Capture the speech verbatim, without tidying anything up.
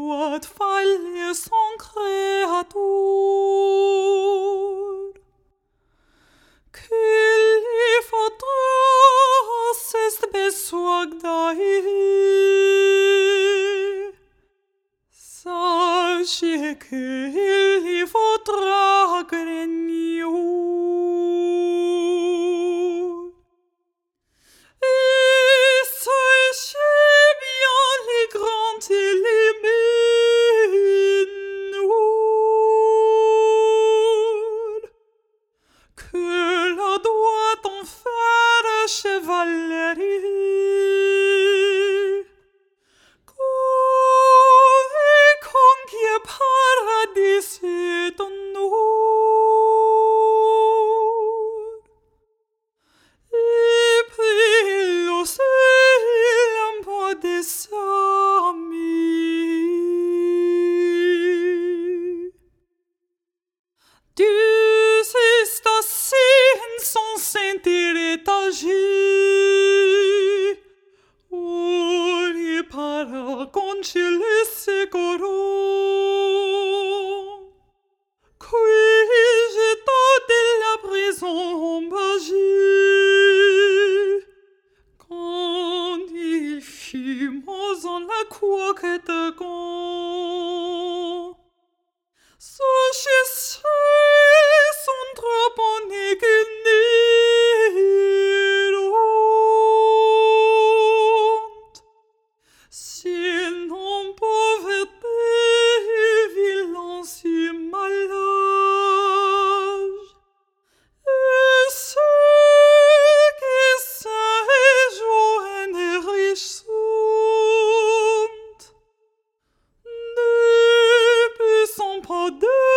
doit faller son créateur, qu'il y faudra cette besoin d'aïe. Sachez qu'il y faudra grignoter. Et sachez bien les grands et les mineurs que la doit en faire chevalerie. Qu'au conquier paradis est ton nom. Et puis l'océan l'emporte des amis. Dieu est assez insensé et agi. Oh, il para concilier ses corons. Qui jeta de la prison en magie. Quand il fut mort en la coquette con. Sachez son trop bonnet qu'il n'iront. Sinon pauvreté, violence et malage. Et ceux qui se réjouissent et riches sont, ne puissent pas de